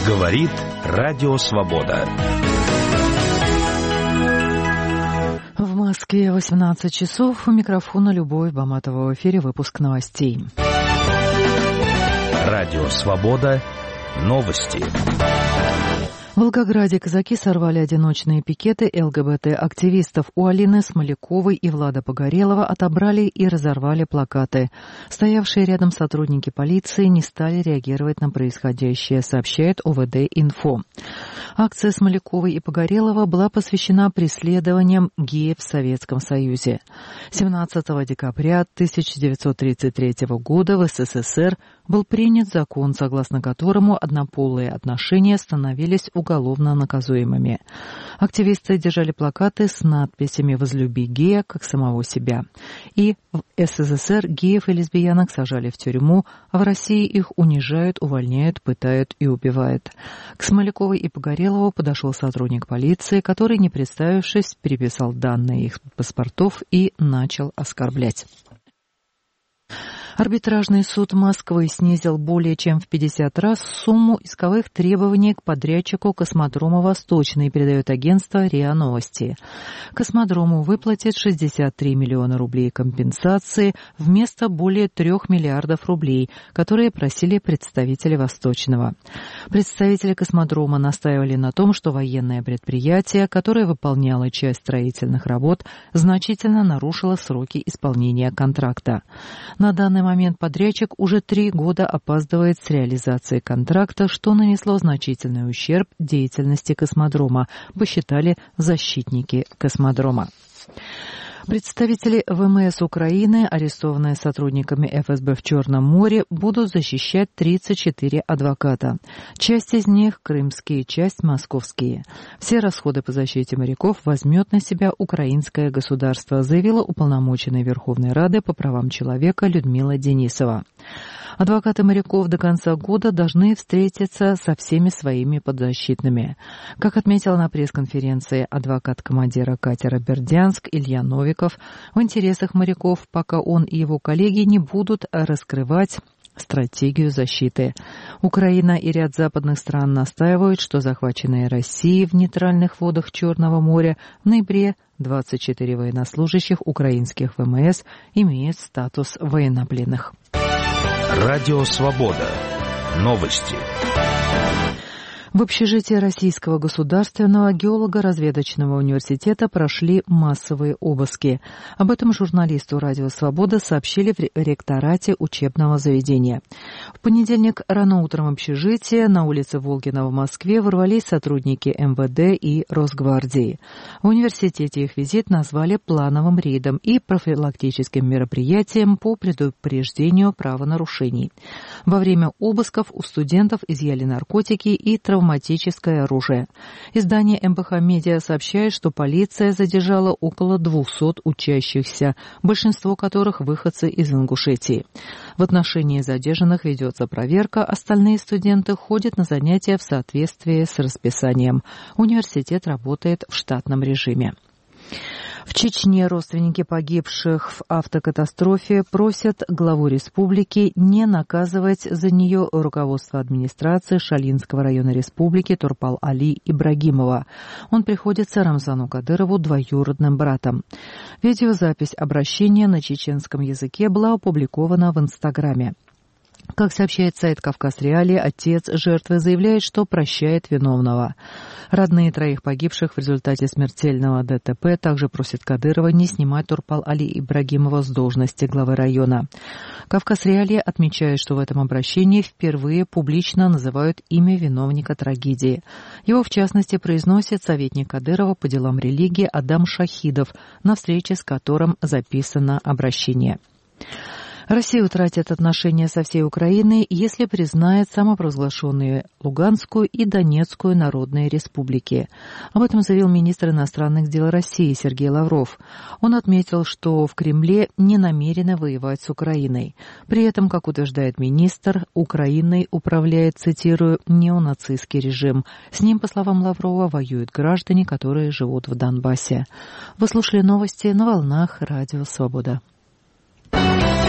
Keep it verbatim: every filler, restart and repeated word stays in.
Говорит Радио Свобода. В Москве восемнадцать часов. У микрофона Любовь Баматова. В эфире выпуск новостей. Радио Свобода. Новости. В Волгограде казаки сорвали одиночные пикеты ЛГБТ-активистов. У Алины Смоляковой и Влада Погорелова отобрали и разорвали плакаты. Стоявшие рядом сотрудники полиции не стали реагировать на происходящее, сообщает ОВД-Инфо. Акция Смоляковой и Погорелова была посвящена преследованиям геев в Советском Союзе. семнадцатого декабря тысяча девятьсот тридцать третьего года в СССР был принят закон, согласно которому однополые отношения становились уголовно наказуемыми. Активисты держали плакаты с надписями «Возлюби гея, как самого себя». И в СССР геев и лесбиянок сажали в тюрьму, а в России их унижают, увольняют, пытают и убивают. К Смоляковой и Погорелову подошел сотрудник полиции, который, не представившись, переписал данные их паспортов и начал оскорблять. Арбитражный суд Москвы снизил более чем в пятьдесят раз сумму исковых требований к подрядчику космодрома «Восточный», передает агентство РИА Новости. Космодрому выплатят шестьдесят три миллиона рублей компенсации вместо более трех миллиардов рублей, которые просили представители «Восточного». Представители космодрома настаивали на том, что военное предприятие, которое выполняло часть строительных работ, значительно нарушило сроки исполнения контракта. На данный момент подрядчик уже три года опаздывает с реализацией контракта, что нанесло значительный ущерб деятельности космодрома, посчитали защитники космодрома. Представители ВМС Украины, арестованные сотрудниками эф эс бэ в Черном море, будут защищать тридцать четыре адвоката. Часть из них – крымские, часть – московские. Все расходы по защите моряков возьмет на себя украинское государство, заявила уполномоченная Верховной Рады по правам человека Людмила Денисова. Адвокаты моряков до конца года должны встретиться со всеми своими подзащитными. Как отметил на пресс-конференции адвокат командира катера «Бердянск» Илья Новиков, в интересах моряков, пока он и его коллеги не будут раскрывать стратегию защиты. Украина и ряд западных стран настаивают, что захваченные Россией в нейтральных водах Черного моря в ноябре двадцать четыре военнослужащих украинских ВМС имеют статус военнопленных. Радио Свобода. Новости. В общежитии Российского государственного геолого-разведочного университета прошли массовые обыски. Об этом журналисту «Радио Свобода» сообщили в ректорате учебного заведения. В понедельник рано утром в общежитие на улице Волгина в Москве ворвались сотрудники эм вэ дэ и Росгвардии. В университете их визит назвали плановым рейдом и профилактическим мероприятием по предупреждению правонарушений. Во время обысков у студентов изъяли наркотики и травматические травматическое оружие. Издание эм бэ ха Медиа сообщает, что полиция задержала около двухсот учащихся, большинство которых выходцы из Ингушетии. В отношении задержанных ведется проверка, остальные студенты ходят на занятия в соответствии с расписанием. Университет работает в штатном режиме. В Чечне родственники погибших в автокатастрофе просят главу республики не наказывать за нее руководство администрации Шалинского района республики Турпал-Али Ибрагимова. Он приходится Рамзану Кадырову двоюродным братом. Видеозапись обращения на чеченском языке была опубликована в Инстаграме. Как сообщает сайт «Кавказ Реалии», отец жертвы заявляет, что прощает виновного. Родные троих погибших в результате смертельного дэ тэ пэ также просят Кадырова не снимать Турпал-Али Ибрагимова с должности главы района. «Кавказ Реалии» отмечает, что в этом обращении впервые публично называют имя виновника трагедии. Его, в частности, произносит советник Кадырова по делам религии Адам Шахидов, на встрече с которым записано обращение. Россия утратит отношения со всей Украиной, если признает самопровозглашенные Луганскую и Донецкую народные республики. Об этом заявил министр иностранных дел России Сергей Лавров. Он отметил, что в Кремле не намерены воевать с Украиной. При этом, как утверждает министр, Украиной управляет, цитирую, неонацистский режим. С ним, по словам Лаврова, воюют граждане, которые живут в Донбассе. Вы слушали новости на волнах Радио Свобода.